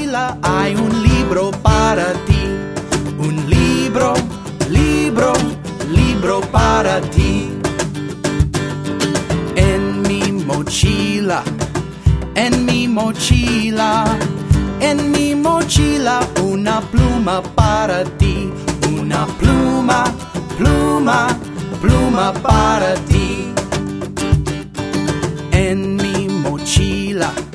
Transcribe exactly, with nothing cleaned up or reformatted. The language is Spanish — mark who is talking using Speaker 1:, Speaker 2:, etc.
Speaker 1: mochila hay un libro para ti. Un libro, libro, libro para ti. En mi mochila, en mi mochila, en mi mochila una pluma para ti. Una pluma, pluma, pluma para ti. En mi mochila